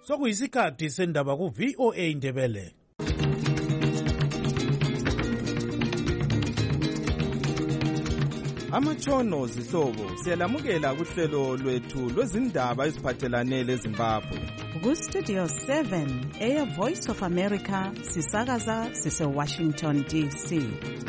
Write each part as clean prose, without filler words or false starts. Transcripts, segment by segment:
Sokuyisikhathi sendaba ku VOA Indebele. Amatshono zihlobo siyalamukela kuhlelo lwethu lwezindaba eziphathelane leZimbabwe. Ku-Studio 7 Air Voice of America sisakaza sise-Washington DC.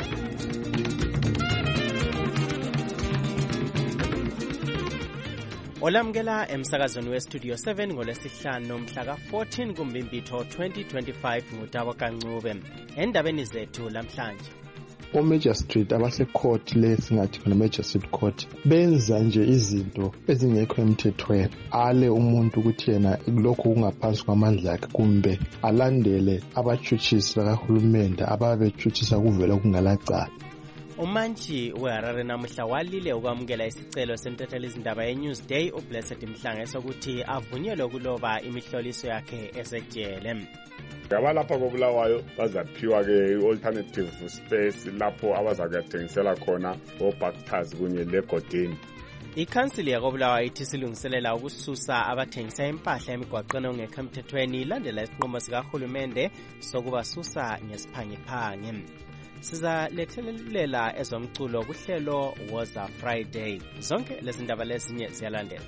Olamukela emsakazweni we-Studio 7 ngolwesihlanu mhla ka-14 kuMbimbithi 2025 nguTabo Kancube. Endabeni zethu lamhlanje. Major Street abase-court lesingathi khona Major Street Court benza nje izinto ezingekho emthethweni ale umuntu ukuthi yena lokho kungaphansi kwamandla akhe kumbe alandele abatshutshisi bakahulumende ababetshutshisa kuvela kungalacala. Umantshi weHarare namuhla walile ukwamukela isicelo sentethelizindaba ye-Newsday uBlessed Mhlanga sokuthi avunyelwe ukuloba imihloliso yakhe esejele. Abalapha koBulawayo bazaphiwa-ke i-alternative space lapho abazakuyathengisela khona oBhaktazi kunye leGodini. Ikhansili yakoBulawayo ithi silungiselela ukususa abathengisa impahla emigwaqeni ongekho emthethweni ilandela isinqumo sikahulumende sokubasusa ngesiphangiphangi. Sizalethelela ezomculo kuhlelo Woza Friday. Zonke lezi ndaba lezinye ziyalandela.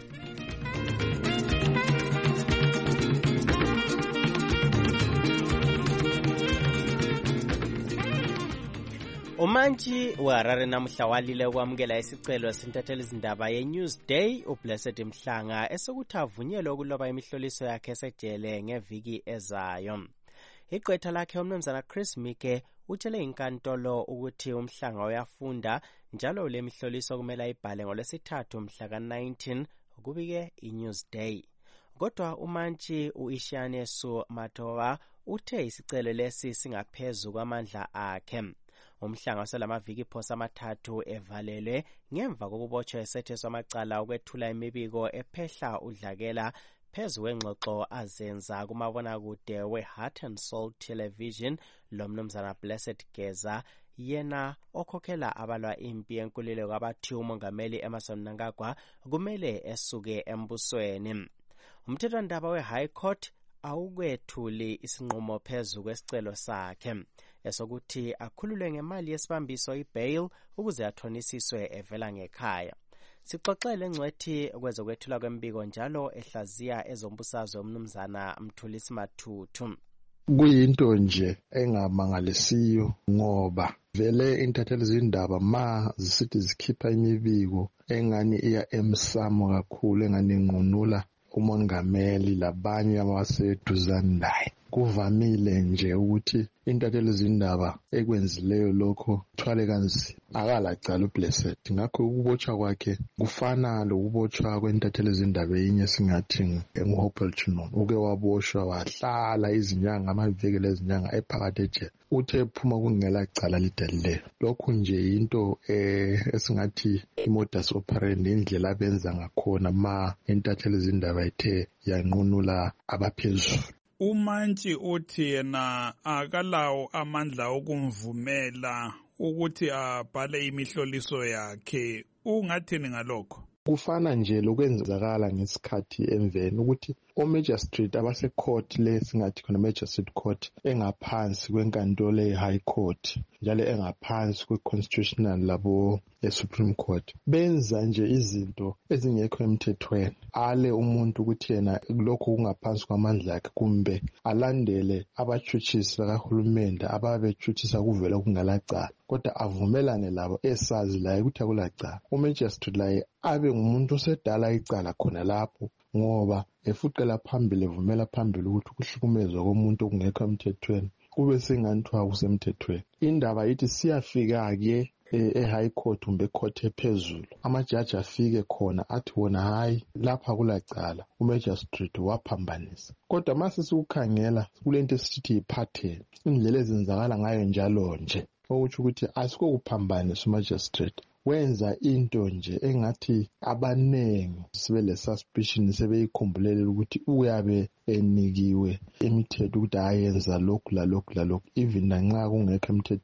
Umantshi weHarare namuhla walile ukwamukela isicelo sentethelizindaba ye-Newsday uBlessed Mhlanga esokuthi avunyelwe ukuloba imihloliso yakhe esejele ngeviki ezayo. Igqwetha lakhe umnumzana Chris Mike utshele inkantolo ukuthi uMhlanga uyafunda njalo le mihloliso kumele ayibhale ngolwesithathu mhla ka-19 kubike iNewsday. Kodwa umantshi uIshane Matowa uthe isicelo lesi singaphezu kwamandla akhe. Umhlanga waselamaviki phosa amathathu evalelwe ngemva kokubotshwa esetheswa amacala ukwethula imibiko ephehla udlakela phezu kwengxoxo azenza kumabonakude we-Heart and Soul Television lomnumzana Blessed Geza yena okhokhela abalwa impi yenkululeko abathi umongameli Emmerson Mnangagwa kumele esuke embusweni. Umthethwandaba we-High Court awukwethuli isinqumo phezu kwesicelo sakhe esokuthi akhululwe ngemali yesibambiso i-bail ukuze athonisiswe evela ngekhaya. Sixoxele ngcwethi kwezokwethula kwembiko njalo ehlaziya ezombusazwe umnumzana Mthulisi Mathuthu. Kuyinto nje engamangalisiyo ngoba vele intethelizindaba ma zisithi zikhipha imibiko engani iya emsamo kakhulu engani nqunula umongameli labanye abaseduzane naye. Kuvamile nje ukuthi intethelizindaba ekwenzileyo lokho thwale kanzima akalacala uBlessed. Ngakho ukubotshwa kwakhe kufana lokubotshwa kwentethelizindaba enye singathi nguHopel Chinon. Uke waboshwa wahlala izinyanga amaviki lezinyanga ephakathi ejele. Uthe ephuma kungela cala lidelileyo. Lokhu nje into esingathi imodus operandi indlela abenza ngakhona ma intethelizindaba ethe yanqunula abaphezulu. Umantshi uthi yena akalawo amandla okumvumela ukuthi abhale imihloliso yakhe. Ungathini ngalokho? Kufana nje lokwenzakala ngesikhathi emveni ukuthi Major Street abase-court lesingathi khona Major Street Court engaphansi kwenkantolo ye-High Court njalo engaphansi kwe-Constitutional labo e-Supreme Court benza nje izinto ezingekho emthethweni ale umuntu ukuthi yena lokho kungaphansi kwamandla akhe kumbe alandele abatshutshisi bakahulumende ababetshutshisa kuvela kungalacala kodwa avumelane labo esazi laye ukuthi akulacala. Major Street laye abe ngumuntu osedala icala khona lapho ngoba efuqela phambili evumela phambili ukuthi ukuhlukumezwa komuntu okungekho emthethweni kube senganthiwa kusemthethweni. Indaba yithi siyafika-ke e-High Court kumbe ecourt ephezulu amajaji afike khona athi wona hayi lapha kulacala uMajor Street waphambanisa. Kodwa mase sikukhangela kulento esithi yi-pattern indlela ezenzakala ngayo njalo nje okuthi ukuthi asikokuphambanisa uMajor Street wenza into nje engathi abanengi sibe le suspicion sebeyikhumbulele ukuthi uyabe enikiwe imithetho ukuthi ayenza lokhu la lokhu la lokhu even nanxa kungekho emthethweni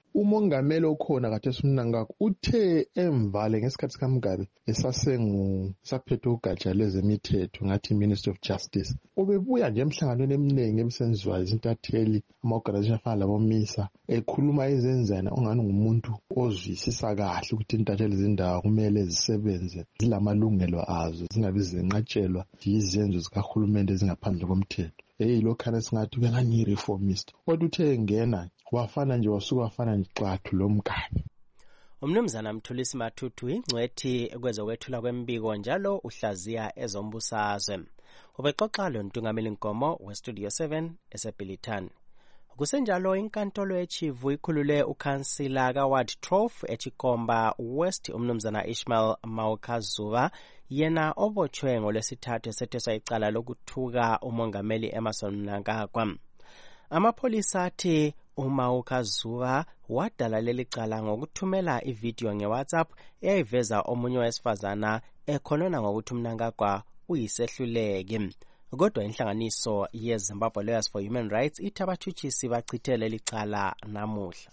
umongameli okhona kade esimnangakho uthe emvale ngesikhathi sikaMgabe esaphethe ugatsha lwezemithetho ngathi Ministry of Justice ubebuya nje emhlanganweni eminingi emsenziwayo izintatheli ama-organization afana labomisa ekhuluma izenzana ongani ngumuntu ozwisisa kahle ukuthi intatheli zindawo kumele zisebenze zilamalungelo azo zingabi zenqatshelwa yizenzo zikahulumende ezingaphandle komthetho. Lokhana singathi ubengani yi-reformist kodwa uthe engena wafana nje wasuka wafana nixathu lo Mgabe. Umnumzana Mthulisi Mathuthu ingcwethi kwezokwethula kwembiko njalo uhlaziya ezombusazwe. Ubexoxa lo ntungameli Nkomo weStudio 7 eseBilitani. Kusenjalo inkantolo echivu ikhulule ukhansila kaWard 12 eChikomba West umnumzana Ishmael Mawukazuva yena obotshwe ngolwesithathu esetheswa icala lokuthuka umongameli Emmerson Mnangagwa. Amapholisa athi uMawukazuva wadala leli cala ngokuthumela ivideo ngeWhatsApp eyayiveza omunye wesifazana ekhonona ngokuthi uMnangagwa uyisehluleki. Kodwa inhlanganiso yeZimbabwe Lawyers for Human Rights ithi abathutshisi bachithe leli cala namuhla.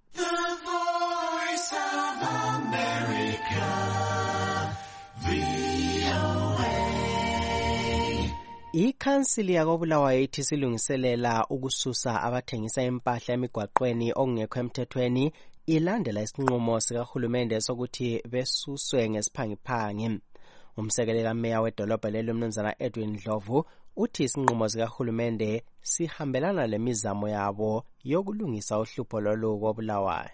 Ikhansili yakoBulawayo ithi silungiselela ukususa abathengisa impahla emigwaqweni okungekho emthethweni ilandela isinqumo sikahulumende sokuthi besuswe ngesiphangiphangi. Umsekelela meya wedolobha lelo umnumzana Edwin Ndlovu uthi isinqumo sikahulumende sihambelana lemizamo yabo yokulungisa uhlupho lolu koBulawayo.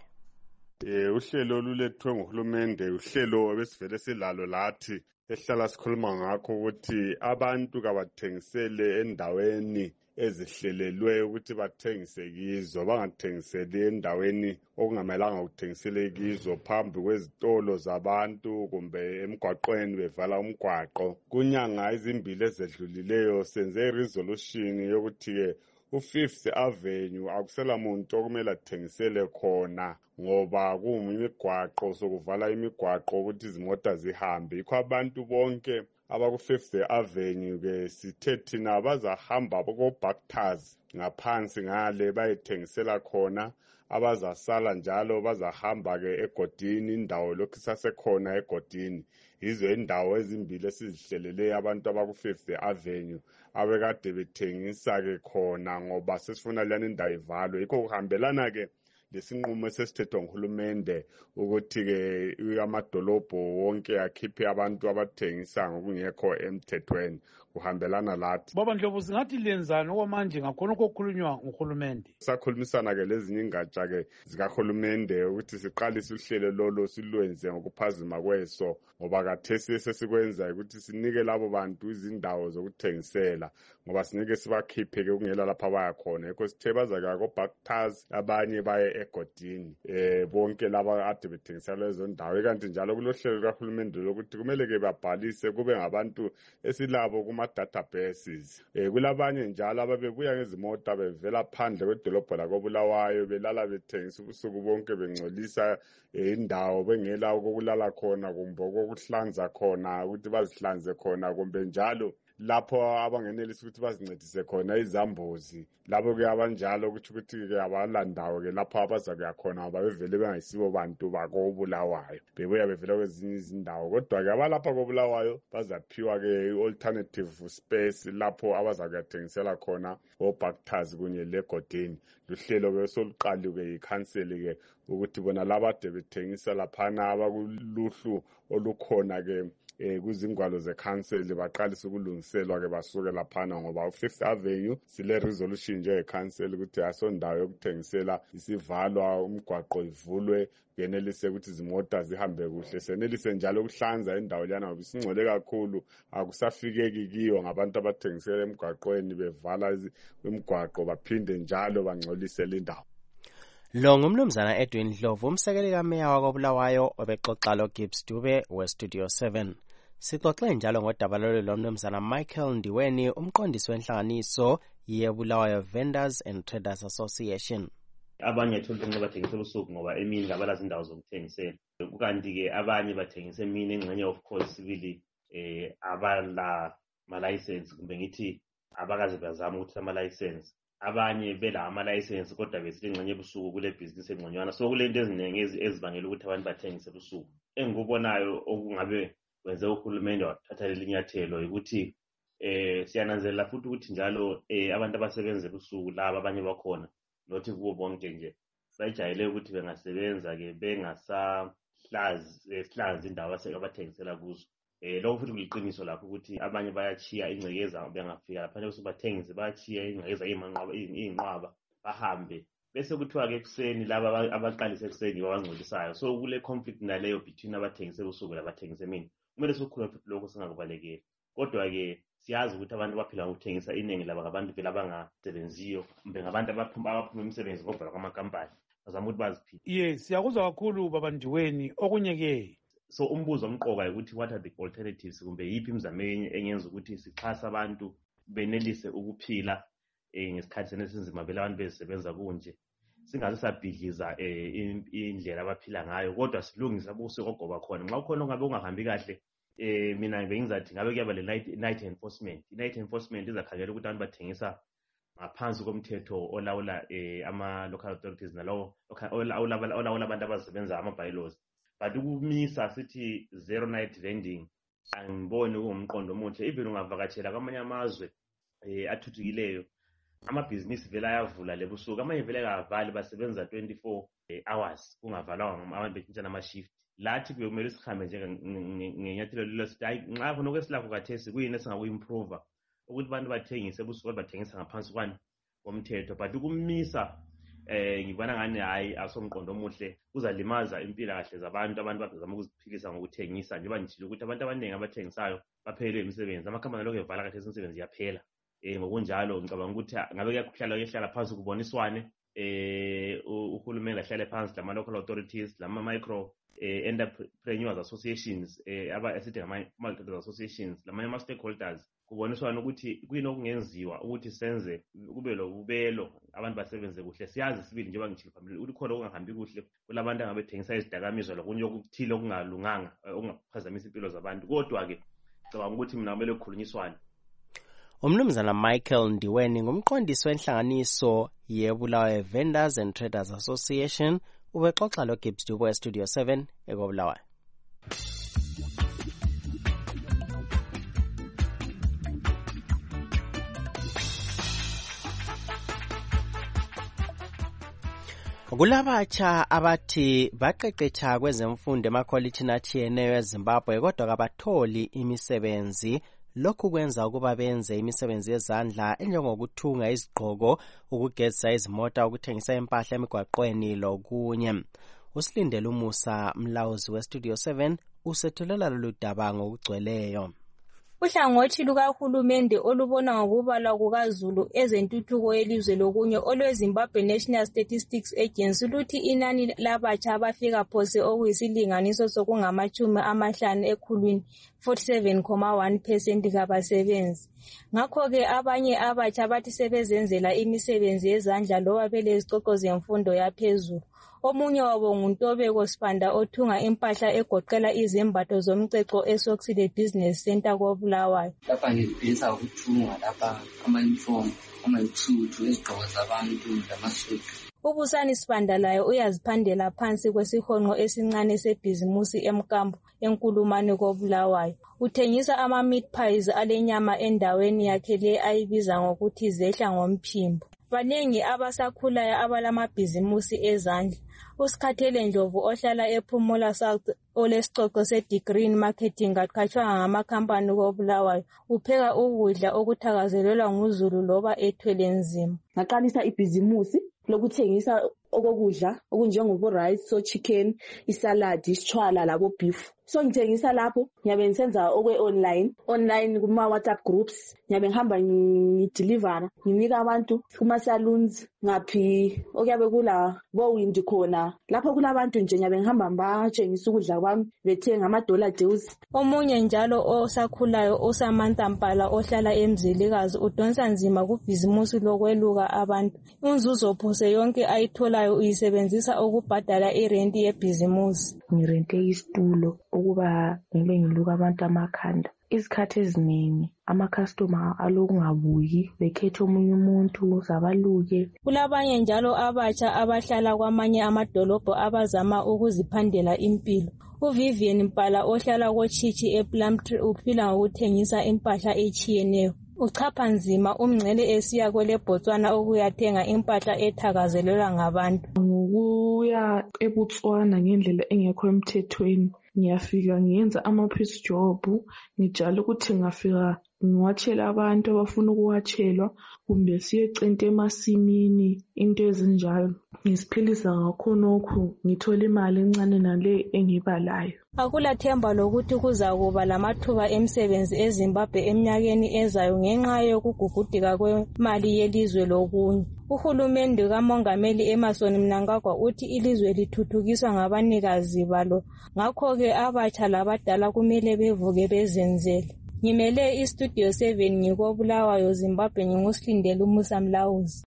Uhlelo olulethwe nguhulumende uhlelo ebesivele silalo lathi esihlala sikhuluma ngakho ukuthi abantu kabathengisele endaweni ezihlelelwe ukuthi bathengise kizo bangathengiseli endaweni okungamelanga ukuthengisele kizo phambi kwezitolo zabantu kumbe emgwaqweni bevala umgwaqo. Kunyanga ezimbili ezedlulileyo senze resolution yokuthi u5th Avenue akusela muntu okumele athengisele khona ngoba kumigwaqo sokuvala imigwaqo ukuthi izimota zihambe. Yikho abantu bonke abaku5th Avenue ke sithe thina bazahamba ko-Buckters ngaphansi ngale bayethengisela khona, abazasala njalo bazahamba ke egodini indawo lokhu sasekhona egodini. Yizo indawo ezimbili esizihlelele abantu abaku5th Avenue abekade bethengisa ke khona ngoba sesifuna lana indawo ivalwe. Yikho kuhambelana ke lesinqumo esesithethwa nguhulumende ukuthi ke amadolobho wonke akhiphe abantu abathengisa ngokungekho emthethweni. Kuhambelana lathi. Baba Ndlovu singathi lenzani okwamanje ngakhona okukhulunywa nguhulumende? Sakhulumisana ke lezinye ingatsha ke zikahulumende ukuthi siqalise uhlelo lolo silwenze ngokuphazima kweso ngoba kathesi sesikwenza ukuthi sinike labo bantu izindawo zokuthengisela ngoba sinike sibakhiphe ke kungela lapha abayakhona. Yikho sithe bazake ko-Buckters abanye baye egodini bonke laba ade bethengisela lezo ndawo. Kanti njalo kulohlelo kahulumende lokuthi kumele ke babhalise kube ngabantu esilabo kuma-databases. Kulabanye njalo ababebuya ngezimota bevela phandle kwedolobho lakoBulawayo belala bethengisa ubusuku bonke bengcolisa indawo bengela okokulala khona kumbe okokuhlanza khona ukuthi bazihlanze khona kumbe njalo lapho abangenelisa ukuthi bazincedise khona izambuzi. Labo ke abanjalo ukuthi ke abalandawo ke lapho abazakuya khona ngoba bevele bengayisibo bantu bakoBulawayo bebuya bevela kwezinye izindawo. Kodwa ke abalapha koBulawayo bazaphiwa ke alternative space lapho abazakuthengisela khona oBuckters kunye legodini. Luhlelo ke soluqali ke ikhanseli ke ukuthi bona laba ade bethengisa laphana abakuluhlu olukhona ke kuzingwalo zekhanseli baqalisa ukulungiselwa ke basuke laphana ngoba u5th Avenue sile resolution nje ekhanseli ukuthi asondawo yokuthengisela isivalwa umgwaqo ivulwe genelise ukuthi izimota zihambe kuhle. Senelise njalo ukuhlanza indawo lana ngoba isingcole kakhulu akusafikeki kiyo ngabantu abathengisela emgwaqweni bevala imigwaqo baphinde njalo bangcolise lindawo. Lo ngumnumzana Edwin Ndlovu umsekeleli meya wakoBulawayo obexoxa lo Gibbs Dube weStudio 7. Sixoxe njalo ngodaba lo mnumzana Michael Ndiweni umqondisi wenhlanganiso yeBulawayo Vendors and Traders Association. Abanye thola ukuthi bathengisela usuku ngoba emini ngabalazi indawo zokuthengisela. Kukanti ke abanye bathengisa emini engxenye of course sibili abala ma license kumbe ngithi abakaze bazama ukuthi ama license abanye bela ama-license kodwa besithi engxenye ebusuku kule bhizinisi engxenywana. So kulento eziningi ezibangela ukuthi abantu bathengise ebusuku. Engikubonayo okungabe wenze uhulumende wathatha leli nyathelo ukuthi siyananzelela futhi ukuthi njalo abantu abasebenza ebusuku laba abanye bakhona nothi kubo bonke nje bajayele ukuthi bengasebenza-ke bengasahlazi indawo abathengisela kuzo. Lokho futhi kuliqiniso lapho ukuthi abanye bayachiya ingcekeza bengafika lapha nje bathengise bayachiya ingcekeza iy'nqwaba bahambe bese kuthiwa-ke ekuseni laba abaqalisa ekuseni babangcolisayo. So kule conflict naleyo between abathengise ebusuku labathengise emini. Kumele sikhulume futhi lokho singakubalekeli. Kodwa-ke siyazi ukuthi abantu baphila ngokuthengisa iningi laba ngabantu vele abangasebenziyo kumbe ngabantu abaphuma imisebenzi ngoba kwamakampani bazama ukuthi baziphile. Yes, siyakuzwa kakhulu baba Ndiweni. Okunye-ke so umbuzo omqoka ukuthi what are the alternatives kumbe yiphi imizamo engenza ukuthi sixhase abantu benelise ukuphila ngesikhathi senesinzima vele abantu bezisebenza kunje singaze sabhidliza indlela abaphila ngayo kodwa silungisa ubusiko ogoba khona. Nxa ukhona ongabe ungahambi kahle mina bengizathi ngabe kuyaba le-night enforcement. I-night enforcement izakhangela ukuthi abantu bathengisa ngaphansi komthetho olawula ama-local authorities nalawo olawula abantu abasebenza ama-bylaws. But ukumisa sithi zero night vending angiboni kuwumqondo omuhle. Even ungavakatshela kwamanye amazwe athuthukileyo amabhizinisi vele ayavula lebusuku, amanye vele kavali basebenza 24 hours kungavalwanga abantu betshintshana ama-shift. Lathi kube kumele sihambe ngenyathelo lelo sithi hayi nxa khona okwesilakho khathesi kuyini esingaku-improva ukuthi abantu bathengise ebusuku kodwa bathengisa ngaphansi komthetho. But ukumisa ngibona ngani hayi asomqondo omuhle, kuzalimaza impilakahle zabantu bazama ukuziphilisa ngokuthengisa. Njengoba ngitshilo ukuthi abantu abaningi abathengisayo baphelelwe imisebenzi, amakhampani lokhu evala kahle imisebenzi yaphela. Ngokunjalo ngicabanga ukuthi ngabe kuyahlala phansi kuboniswane uhulumende ahlale phansi lama-local authorities lama-micro entrepreneurs associations esithi ngama-multi associations lamanye ama-stakeholders kuboniswana ukuthi kuyini okungenziwa ukuthi senze kube lobubelo abantu basebenze kuhle. Siyazi sibili njengoba ngitshilo phambili ukuthi khona okungahambi kuhle kulabantu angabethengisa izidakamizwa lokunye okuthile okungalunganga okungaphazamisa impilo zabantu. Kodwa-ke ngicabanga ukuthi mina kumele kukhulunyiswane. Umnumzana Michael Ndiweni ngumqondisi wenhlanganiso yeBulawayo Vendors and Traders Association ubexoxa lo Gibbs Dubo eStudio 7 eKobulawayo. Kulabatsha abathi baqeqetsha kwezemfundo emakolitshini atshiyeneyo eZimbabwe kodwa kabatholi imisebenzi. Lokhu kwenza ukuba benze imisebenzi yezandla enjengokuthunga izigqoko, ukugezisa izimota, ukuthengisa impahla emigwaqweni lokunye. Usilindele umusa mlawuzi weStudio 7 usethulela lolu daba ngokugcweleyo. Uhlangothi lukahulumende olubona ngokubalwa kukazulu ezentuthuko yelizwe lokunye olweZimbabwe National Statistics Agency luthi inani labatsha abafika phose okuyisilinganiso sokungama-50 ekhulwini 47.1% kabasebenzi. Ngakho-ke abanye abatsha bathi sebezenzela imisebenzi yezandla loba belezicoko zemfundo yaphezulu. Omunye wabo nguNtobeko Sibanda othunga impahla egoqela izembatho zomceco eSoxide Business Center koBulawayo. Lapha ngibhesa ukuthunga lapha ama-uniform, ama-suit, izigqoko zabantu lamasuit. Ubusani Sibanda laye uyaziphandela phansi kwesihonqo esincane sebhizimusi emkambo enkulumane koBulawayo. Uthengisa ama-meat pies alenyama endaweni yakhe le ayibiza ngokuthi zehla ngomphimbo. Banengi abasakhulayo abalamabhizimusi ezandla. Usikhathele Ndlovu ohlala ePhumula South olesicoco se-degree marketing aqhatshwanga ngamakhampani koBulawayo upheka ukudla okuthakazelelwa nguzulu loba ethwele nzima. Ngaqalisa ibhizimusi lokuthengisa okokudla okunjengobo-rice, so-chicken, isaladi, isitshwala labo-beef. So ngithengisa lapho ngiyabe ngisenza online kuma-WhatsApp groups, ngiyabe ngihamba ngidilivara nginika abantu kuma-saloons ngaphi okuyabe kula bo-Windi khona. Lapho kulabantu nje ngiyabe ngihamba ngibatshengisa ukudla kwami bethenga ama-dollar deals. Omunye njalo osakhulayo uSamantha Mpala ohlala eMzilikazi udonsa nzima kubhizimusi lokweluka abantu. Inzuzo phose yonke ayitholayo uyisebenzisa ukubhadala irenti yebhizimusi. Ngirente isitulo ukuba ngibe ngiluka abantu amakhanda. izikhathi eziningi ama-customer alokungabuyi bekhethe omunye umuntu zabaluke. Kulabanye njalo abatsha abahlala kwamanye amadolobho abazama ukuziphandela impilo. uVivian Mpala ohlala koTshitshi ePlumtree uphila ngokuthengisa impahla etshiyeneyo. Uchapha nzima umngcele esiya kwele Botswana ukuyathenga impahla ethakazelelwa ngabantu. Ngokuya eBotswana ngendlela engekho emthethweni, ngiyafika ngiyenza ama-piece job, ngijala ukuthi ngafika ngiwatshela abantu abafuna ukuwatshelwa kumbe siyecenta emasimini, into ezinjalo. Ngisiphilisa ngakhonokho, ngithola imali encane nale engibalayo. Akulathemba lokuthi kuzakuba lamathuba emisebenzi eZimbabwe eminyakeni ezayo ngenxa yokugugudika kwemali yelizwe lokunye. Uhulumende kaMongameli Emmerson Mnangagwa uthi ilizwe lithuthukiswa ngabanikazi balo, ngakho-ke abatsha labadala kumele bevuke bezenzele. Ngimele iStudio 7 ngikobulawayo Zimbabwe, nginguSilindele Umusa Mlawuzi.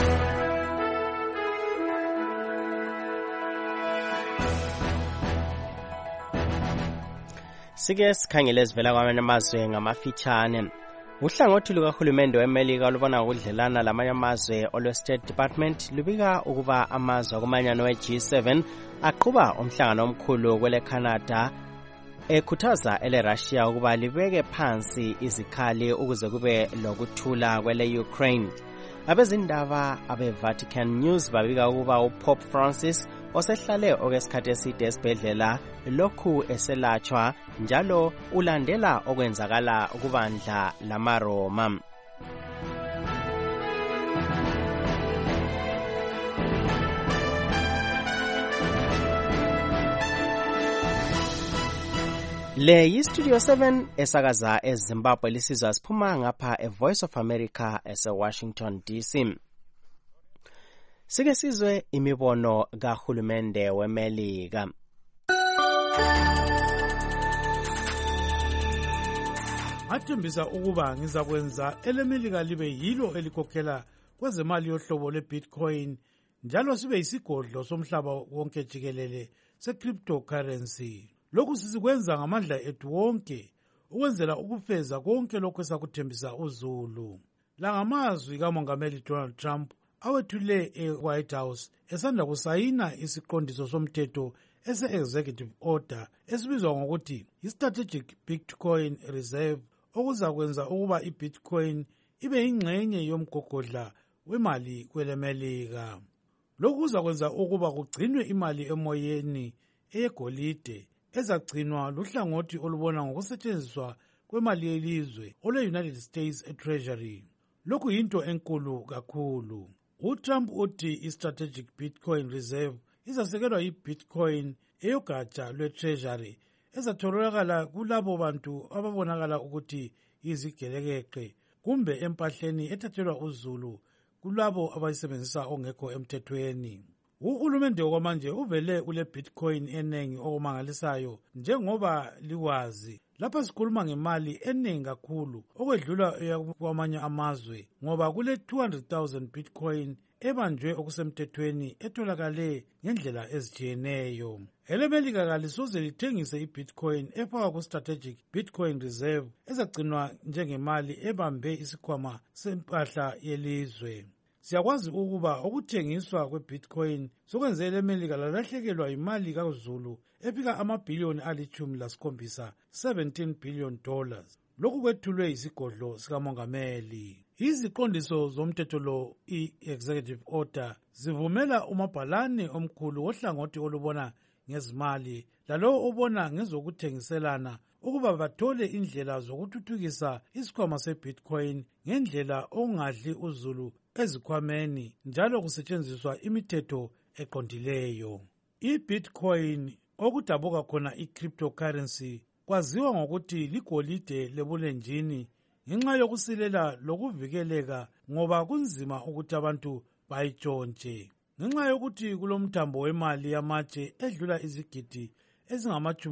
Sike sikhangele sivela kwamanye amazwe ngamafitshane. Uhlangothi lukahulumende weMelika olubona ukudlelana lamanye amazwe olwe-State Department lubika ukuba amazwe akumanyano we-G7 aqhuba umhlangano omkhulu kwele Canada ekhuthaza ele-Russia ukuba libeke phansi izikhali ukuze kube lokuthula kwele Ukraine. Abezindaba abe-Vatican News babika ukuba uPope Francis osehlale okwesikhathi eside esibhedlela lokhu eselatshwa njalo ulandela okwenzakala kubandla lamaRoma. Le yiStudio 7 esakaza eZimbabwe lisizwa siphuma ngapha eVoice of America eseWashington DC. Sike sizwe imibono kahulumende weMelika. Ngathembisa ukuba ngizakwenza eleMelika libe yilo elikhokhela kwezemali yohlobo lweBitcoin njalo sibe yisigodlo somhlaba wonke jikelele secryptocurrency. Lokhu sisikwenza ngamandla ethu wonke ukwenzela ukufeza konke lokho esakuthembisa uzulu. La ngamazwi kaMongameli Donald Trump awethule eWhite House esanda kusayina isiqondiso somthetho ese-executive order esibizwa ngokuthi i-Strategic Bitcoin Reserve, okuzakwenza ukuba iBitcoin ibe yingxenye yomgogodla wemali kweleMelika. Lokhu kuzakwenza ukuba kugcinwe imali emoyeni eyegolide ezagcinwa luhlangothi olubona ngokusetshenziswa kwemali yelizwe olwe-United States Treasury. Lokhu yinto enkulu kakhulu. UTrump uthi i-Strategic Bitcoin Reserve izasekelwa yi-Bitcoin eyogatsha lwe-Treasury ezatholakala kulabo bantu ababonakala ukuthi yizigelekeqe kumbe empahleni ethathelwa uzulu kulabo abayisebenzisa ongekho emthethweni. Uhulumende okwamanje uvele ule Bitcoin enengi okumangalisayo njengoba likwazi. Lapha sikhuluma ngemali enengi kakhulu okwedlula kwamanye amazwe ngoba kule 200,000 Bitcoin ebanjwe okusemthethweni etholakale ngendlela ezitshiyeneyo. EleMelika kalisoze lithengise iBitcoin efakwa ku-Strategic Bitcoin Reserve ezagcinwa njengemali ebambe isikhwama sempahla yelizwe. Siyakwazi ukuba ukuthengiswa kweBitcoin sokwenze eleMelika lalahlekelwa imali kaZulu efika amabhiliyoni ali-17, $17 billion. Lokhu kwethulwe yisigodlo sikaMongameli. Iziqondiso zomthetho lo i-executive order zivumela umabhalane omkhulu wohlangothi olubona ngezimali lalowo obona ngezokuthengiselana ukuba bathole indlela zokuthuthukisa isikhwama seBitcoin ngendlela okungadli uzulu ezikhwameni njalo kusetshenziswa imithetho eqondileyo. IBitcoin okudabuka khona i-cryptocurrency kwaziwa ngokuthi ligolide lebulenjini ngenxa yokusilela lokuvikeleka ngoba kunzima ukuthi abantu bayitshontshe. Ngenxa yokuthi kulomthambo wemali yamatshe edlula izigidi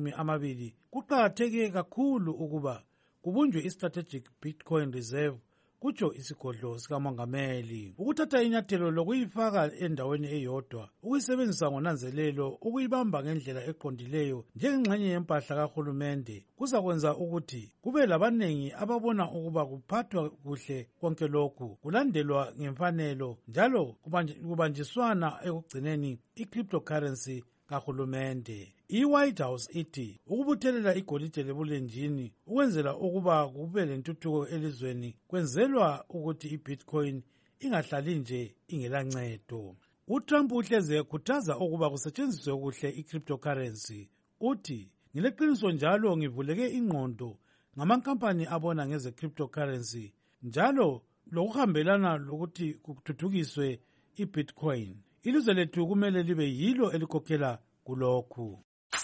ezingama-20, kuqakatheke kakhulu ukuba kubunjwe i-Strategic Bitcoin Reserve kutsho isigodlo sikamongameli. Ukuthatha inyathelo lokuyifaka endaweni eyodwa, ukuyisebenzisa ngonanzelelo, ukuyibamba ngendlela eqondileyo njengengxenye yempahla kahulumende kuzakwenza ukuthi kube labanengi ababona ukuba kuphathwa kuhle konke lokhu kulandelwa ngemfanelo njalo kubanjiswana ekugcineni i-cryptocurrency kahulumende. I-White House ithi ukubuthelela igolide lebulenjini ukwenzela ukuba kube lentuthuko elizweni kwenzelwa ukuthi i-Bitcoin ingahlali nje ingelancedo. uTrump uhleze ekhuthaza ukuba kusetshenziswe kuhle i-cryptocurrency. Uthi, ngileqiniso njalo ngivuleke ingqondo ngamankampani abona ngeze cryptocurrency njalo lokuhambelana lokuthi kuthuthukiswe i-Bitcoin. Ilizwe lethu kumele libe yilo elikhokhela kulokhu.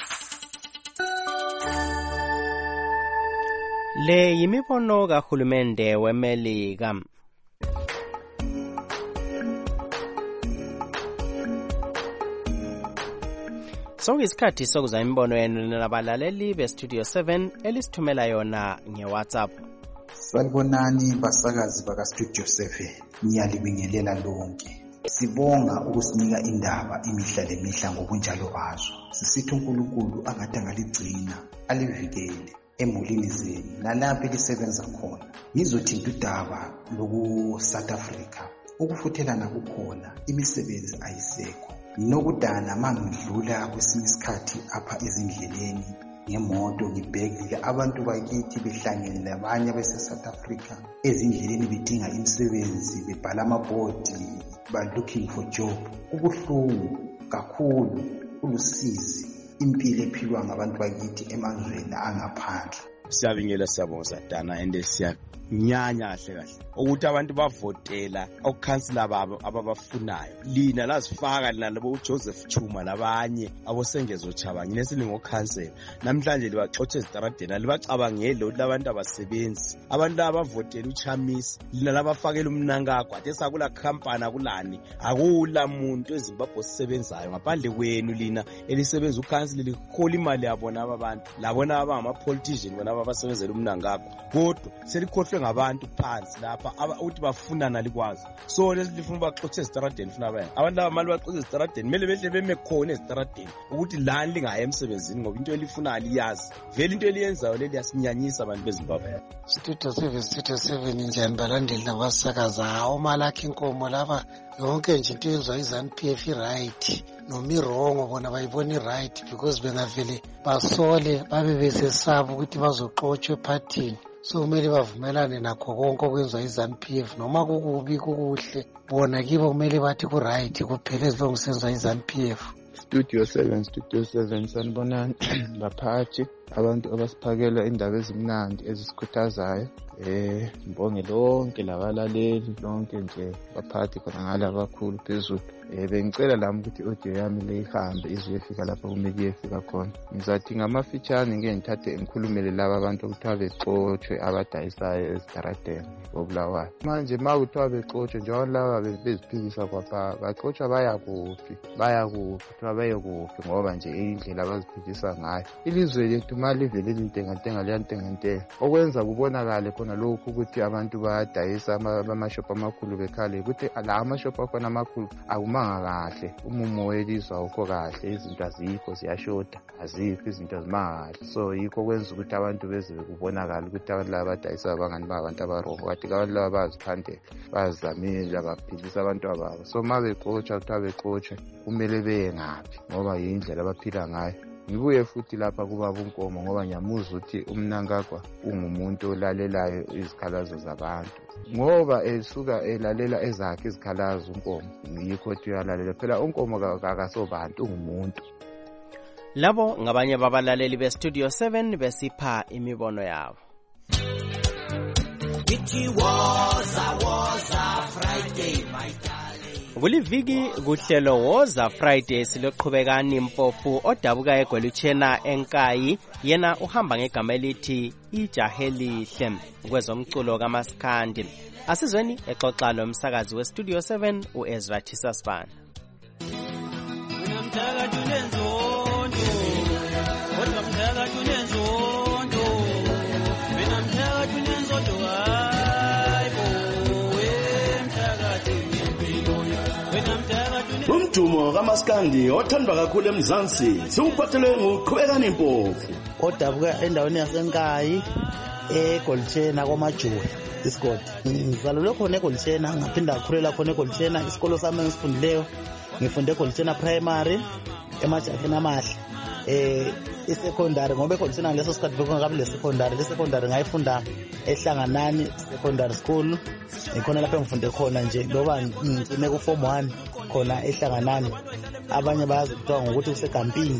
Le yimibono kahulumende weMelika. Sokuyisikhathi sokuza imibono yenu nabalaleli beStudio 7 elisithumela yona ngeWhatsApp. Sanibonani basakazi bakaStudio 7, ngiyalibingelela lonke. Sibonga ukusinika indaba imihla lemihla ngobunjalo bazo. Sisithi uNkulunkulu angathi angaligcina, alivikele emulini zenu nalapho elisebenza khona. Ngizothinta udaba loku South Africa. Ukufuthelana kukhona, imisebenzi ayisekho. Nginokudana mangidlula kwesinye isikhathi apha ezindleleni ngemoto ngibhekile abantu bakithi behlangene labanye base South Africa ezindleleni bedinga imisebenzi, bebhala amabhodi, looking for job. Kubuhlungu kakhulu, ulusizi impilo ephilwa ngabantu bakithi emazweni angaphandle. Siyabingelela, siyabonga Satana ende siyanyanya kahle ukuthi abantu bavotela ukukhansela babo ababafunayo. Lina lazifaka lina labo uJoseph Chuma labanye abosengezo Chabanye nesilingo khansela. Namhlanje libaxoxe ezitaradeni, libacabangele ukuthi labantu abasebenzi. Abantu abavotela uChamisi, lina labafakela umnankagwa ade sakula company akulani. Akula muntu eZimbabwe osebenzayo ngaphandle kwenu lina elisebenza ukhansela likhola imali yabona abantu. Labona abangama politician bona abasebenzela umnankagwa. Kodwa selikhohlwe ngabantu phansi lapha uthi bafunana likwazi. So lesilifuna baxoxe ezitaradeni funa abantu. Abantu laba mali baxoxe ezitaradeni mele behle beme khona ezitaradeni ukuthi lani lingaye emsebenzini ngoba into elifuna aliyazi. Vele into eliyenzayo leli yasinyanyisa abantu beZimbabwe. Studio 7 njani balandeli nabasakaza omalakhe inkomo laba yonke nje into yenziwa iZANU-PF right noma wrong bona bayibona right because bengavele basole babe besesaba ukuthi bazoxotshe epartini. So kumele bavumelane nakho konke okwenziwa iZANU-PF noma kukubi kukuhle bona kibo kumele bathi ku right kuphela ezilongisenziwa iZANU-PF. Studio 7 sanibonani baphathi abantu abasiphakela indaba ezimnandi ezisikhuthazayo. Ngibonge lonke labalaleli lonke nje baphathi khona ngala abakhulu phezulu. Bengicela lami ukuthi audio yami le ihambe izofika lapho kumele iyefika khona. Ngizathi ngamafitshane ngeke ngithathe ngikhulumele laba abantu ukuthiwa bexotshe abadayisayo ezitaradeni koBulawayo. Manje makuthiwa bexotshe njengoba laba beziphikisa kwapha baxotsha baya kuphi kuthiwa baye kuphi ngoba nje indlela abaziphikisa ngayo. Ilizwe lethu mali vele lintengantenga liyantengantenga okwenza kubonakale khona lokhu ukuthi abantu bayadayisa amashop amakhulu bekhale ukuthi la amashop akhona amakhulu akumanga kahle, umumo welizwe awukho kahle, izinto azikho ziyashoda, azikho izinto zimanga kahle. So yikho kwenza ukuthi abantu beze kubonakala ukuthi abantu laba badayisa bangani babantu abarongo kanti abantu laba baziphandela bazamile baphilisa abantu ababo. So mabexotsha ukuthi abexotshe kumele beye ngaphi ngoba yindlela abaphila ngayo. Ngibuye futhi lapha kubaba uNkomo ngoba ngiyamuzwa ukuthi umnankagwa ungumuntu olalelayo izikhalazo zabantu ngoba esuka elalela ezakhe izikhalazo uNkomo yikho ukuthi uyalalela phela uNkomo akasobantu ungumuntu. Labo ngabanye babalaleli beStudio 7 besipha imibono yabo. It was a Friday my Kuliviki kuhlelo Woza Friday siloqhubekani Mpofu odabuka eGweluchena eNkayi yena uhamba ngegama elithi ijahelihle kwezomculo kaMaskandi. Asizweni exoxa lo msakazi weStudio 7 uEzra Thisasibana. Udumo kaMaskandi othandwa kakhulu eMzansi siwuphathelwe nguQhubekani Mpofu. Odabuka endaweni yaseNkayi eGoltshena kwaMajuwe isikole. Ngizalelwe khona eGoltshena ngaphinda ngakhulela khona eGoltshena. Isikolo sami engisifundileyo ngifunde eGoltshena Primary emajakheni amahle. I-secondary ngoba eGoltshena ngaleso sikhathi bekungabi le-secondary. Le-secondary ngayifunda eHlanganani Secondary School. Ikhona lapho engifunde khona nje loba ngicine ku-form 1 khona eHlanganani. Abanye bayazi kuthiwa ngokuthi kuseGampini.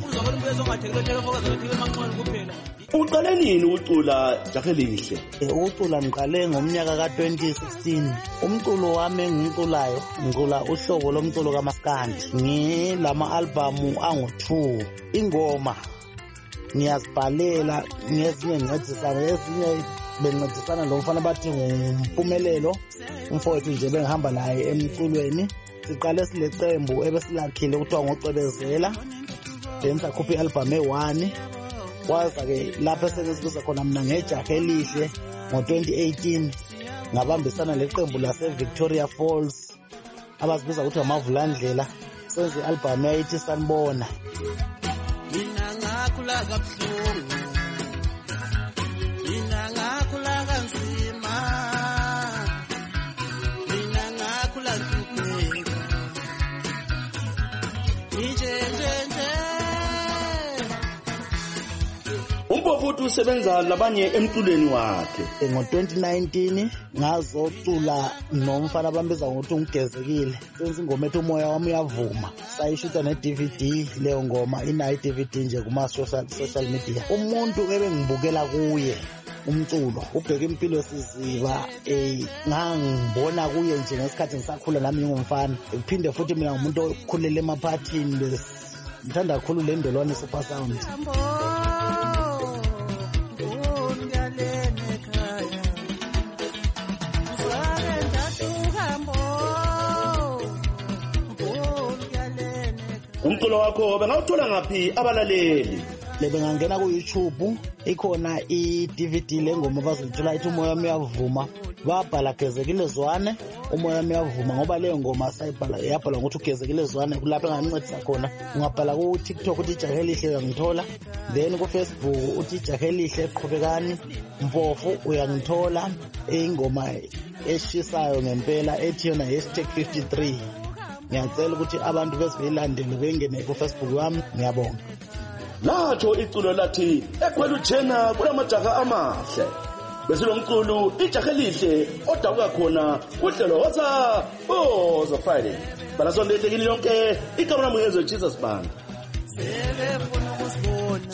Uqale nini ucula Jakelihle? Ucula ngiqale ngomnyaka ka-2016. Umculo wami engiculayo ngicula uhlobo lomculo kaMaskandi. Ngilama album angu-2. Ingoma ngiyazibhalela ngezinye ngincedisana, ezinye bencedisana lo mfana bathi nguMpumelelo umfowethu nje bengihamba naye emculweni. Siqale silecembu ebesilakhile kuthiwa ngoCwebezela, then sakhupha i-album e-1. Kwaza-ke lapho esengisibuza khona mina ngeJakelihle ngo-2018 ngabambisana leqembu lase-Victoria Falls abazibiza ukuthi amavulandlela, senze i-album eyayithi Sanibona. Mina ngakhula kabuhlungu, mina ngakhula kanzima, mina ngakhula nhlupheka, Umpofu futhi usebenza labanye emculweni wakhe. Ngo-2019 ngazocula nomfana bambiza ngokuthi ungigezekile. Senze ingoma ethi umoya wami uyavuma. Sayishuta ne-DVD leyo ngoma, inayo i-DVD nje kuma-social media. Umuntu ebengibukela kuye umculo ubheka impilo siziba ngangibona kuye nje ngesikhathi ngisakhula nami ngumfana. Kuphinde futhi mina ngumuntu okhulela emaphathini ngithanda kakhulu le ndolwane Super Sound. Umculo wakho bengawuthola ngaphi abalaleli? Bengangena ku-YouTube, ikhona i-DVD lengoma bazithola ithi umoya wami uyavuma. Babhala Gezekile Zwane, umoya wami uyavuma ngoba leyo ngoma yabhala ngokuthi ugezekile Zwane kulapho engancedisa khona. Ungabhala ku-TikTok uthi Jakelihle uyangithola. Then ku-Facebook uthi Jakelihle Qhubekani Mpofu uyangithola. Ingoma eshisayo ngempela ethi yona #53. Ngiyacela ukuthi abantu besibeyilandele bengene ku-Facebook wami. Ngiyabonga. Latsho iculo lathi eGoltshena kulamajaha amahle. Besilomculo iJakelihle odabuka khona uhlelo Woza Friday. Balasondekile yonke igama lami ngezwe Jesus Band. Sebefuna ukusibona.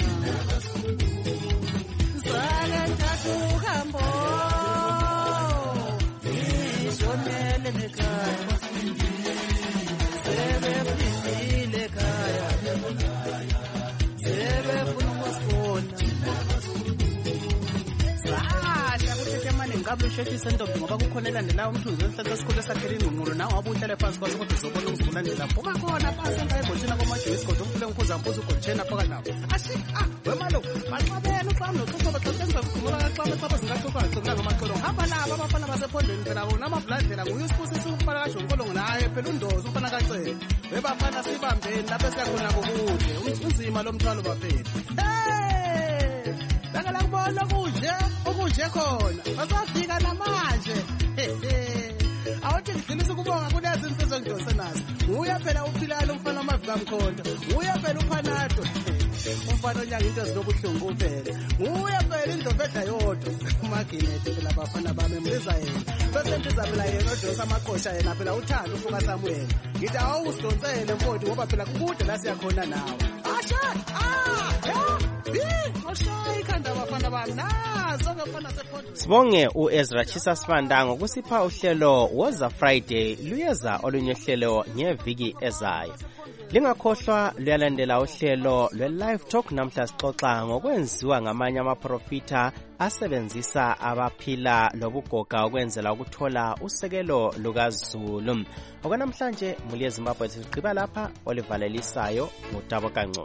Sake ndathuka mbo. Ishonele nekhaya. Sebefile ekhaya. Sebefuna ukusibona. Ngabe usheshisa intombi ngoba kukhona elandela umthunzi wesihlahla esikhulu esakhela ingqungqulo nawe wabe uhlale phansi kwazi ukuthi uzobona ukuzibulandela buka khona phansi engaye eGoltshena kwamajuwe isigodi umfule ngikhuza mbuza uGoltshena phakathi nabo wemalo baxabene uxam noxuxo baxoxenza kukhumula kaxame xaba zingaxoxa zixoxa ngamaxolo ngihamba nabo abafana basephondweni phela bona amavulandlela nguye usibusisa umfana kaJonkolongo naye phela undoza umfana kacele webafana sibambeni lapho esiyakhona kukude unzima lo mthwalo baphela Laka lakubona ukuje khona basafika namanje awuthi ngidlulisa ukubonga kulezi insizwe ngidose nazo nguye phela uphilalo umfana amavuka mkhonto nguye phela uphanado umfana onyanga into zilobuhlungu kuphela nguye phela indloveda yodwa umaginete phela abafana bami embiza yena bese mbiza phela yena odosa amaqosha yena phela uthanda ufuka Samuel ngithi awusidonsele mfowethu ngoba phela kude la siyakhona nawe Sibonge uEzra Chisa Sibanda ngokusipha uhlelo Woza Friday luyeza olunye uhlelo ngeviki ezayo. Lingakhohlwa luyalandela uhlelo lwe-Live Talk namhla sixoxa ngokwenziwa ngamanye amaprofita asebenzisa abaphila lobugoga ukwenzela ukuthola usekelo lukaZulu. Okwanamhlanje muli eZimbabwe sigqiba lapha olivalelisayo ngutabo Kanco.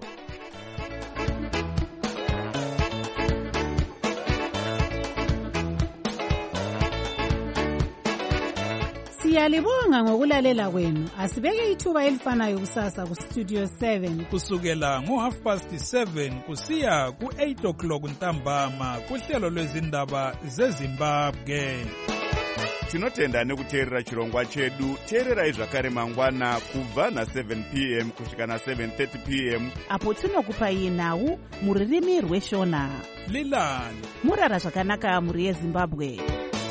Siyalibonga ngokulalela kwenu. Asibeke ithuba elifanayo kusasa ku Studio 7 kusukela ngo7:30 kusiya ku8 ntambama kuhlelo lwezindaba zeZimbabwe. Tinotenda nekuteerera chirongwa chedu. Teererai zvakare mangwana kubva na7 p.m. kusvika na7:30 p.m. apo tinokupai nhau muririmi rweshona. Lilani murara zvakanaka muri yeZimbabwe.